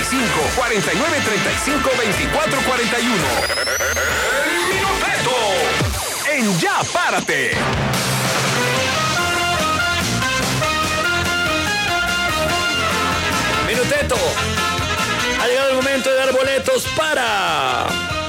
4935-2441. El Minuteto en Ya Párate. Minuteto. Ha llegado el momento de dar boletos para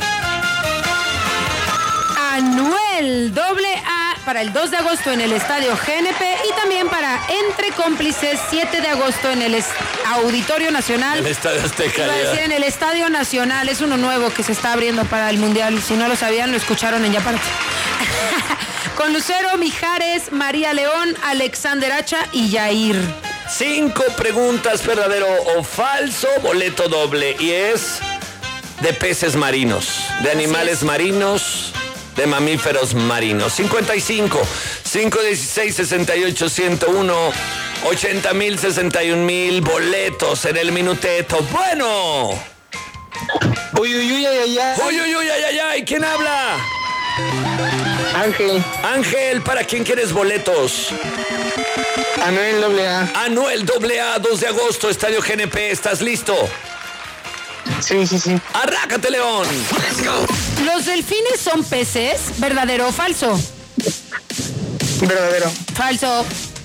Anuel AA para el 2 de agosto en el Estadio GNP y también para Entre Cómplices 7 de agosto en el Auditorio Nacional. el Estadio Azteca. Iba a decir en el Estadio Nacional, es uno nuevo que se está abriendo para el Mundial. Si no lo sabían, lo escucharon en Ya Párate. Con Lucero, Mijares, María León, Alexander Hacha y Yair. 5 preguntas, verdadero o falso, boleto doble. Y es de peces marinos, de animales marinos, de mamíferos marinos. 55 516 68 101 80,000, 61,000 boletos en el Minuteto. Bueno. Uy, uy, uy, ay, ay, ay. Uy, uy, uy, ay, ay, ay. ¿Quién habla? Ángel. Ángel, ¿para quién quieres boletos? Anuel AA. Anuel AA, 2 de agosto, Estadio GNP. ¿Estás listo? Sí. ¡Arrácate, León! ¿Los delfines son peces? ¿Verdadero o falso? Verdadero. Falso.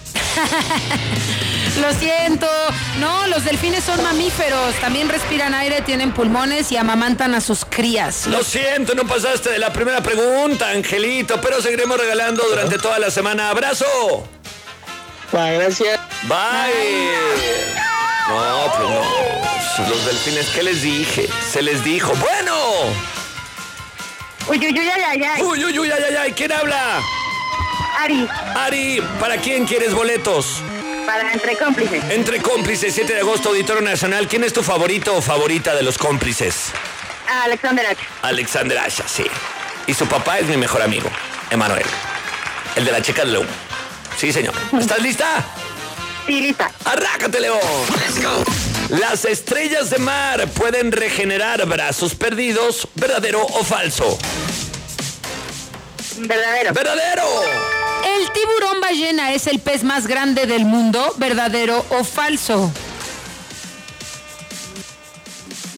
Lo siento. No, los delfines son mamíferos. También respiran aire, tienen pulmones y amamantan a sus crías. Lo siento, no pasaste de la primera pregunta, Angelito, pero seguiremos regalando durante toda la semana. ¡Abrazo! Gracias. Bye. No, pues no. Los delfines, ¿qué les dije? Se les dijo. Bueno. Uy, uy, uy, ay, ay, ay. Uy, uy, uy, ay, ay, ay. ¿Quién habla? Ari, Ari, ¿para quién quieres boletos? para Entre Cómplices. Entre Cómplices, 7 de agosto, Auditorio Nacional. ¿Quién es tu favorito o favorita de los Cómplices? Alexander Hacha. Alexander Hacha, sí. Y su papá es mi mejor amigo, Emanuel. El de la Checa del Humo. Sí, señor. ¿Estás lista? Sí, lista. ¡Arrácate, León! Las estrellas de mar pueden regenerar brazos perdidos, ¿verdadero o falso? Verdadero. ¡Verdadero! ¿El tiburón ballena es el pez más grande del mundo? ¿Verdadero o falso?